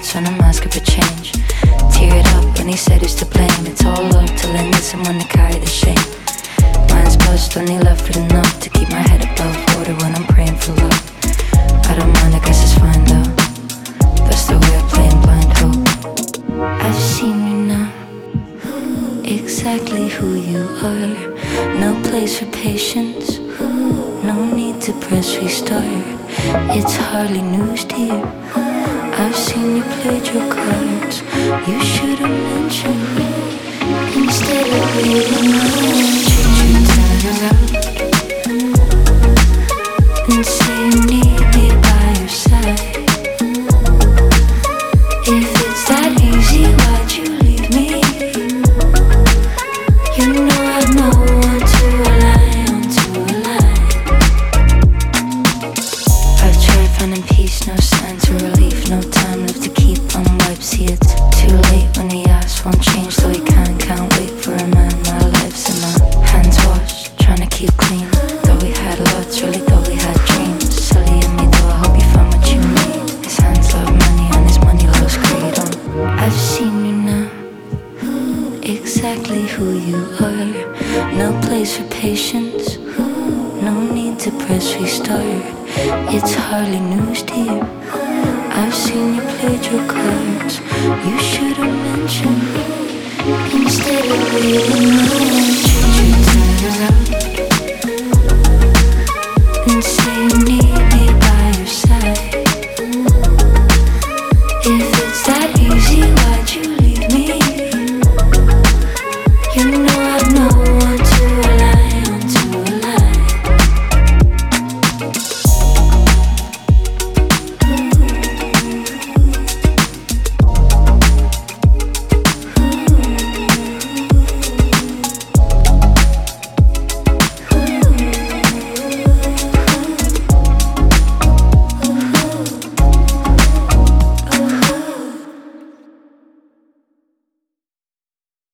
words on a mask of a change. Teared up when he said who's to blame. It's all love till I need someone to carry the shame. Mine's buzzed, only left with enough to keep my head above water when I'm praying for love. I don't mind, I guess it's fine though. That's the way of playing blind hope. I've seen you now, exactly who you are. No place for patience, no need to press restart. It's hardly news to you. I've seen you played your cards. You should have mentioned me instead of leaving alone. Should you turn around and say you need me by your side? If it's that easy, why'd you leave me? You know I've no one to rely on, to rely. I've tried finding peace, no signs of relief, no time left to keep on wipes. See, it's too late when the ass won't change, so he can't wait for a man. My life's in my hands washed, trying to keep clean. Though we had lots, really thought we had dreams. Silly of me though, I hope you found what you need. His hands love money and his money loves greed. I've seen you now, exactly who you are. No place for patience, no need to press restart. It's hardly news to you. I've seen you played your cards. You should have mentioned me instead of leaving alone. Should you turn around and say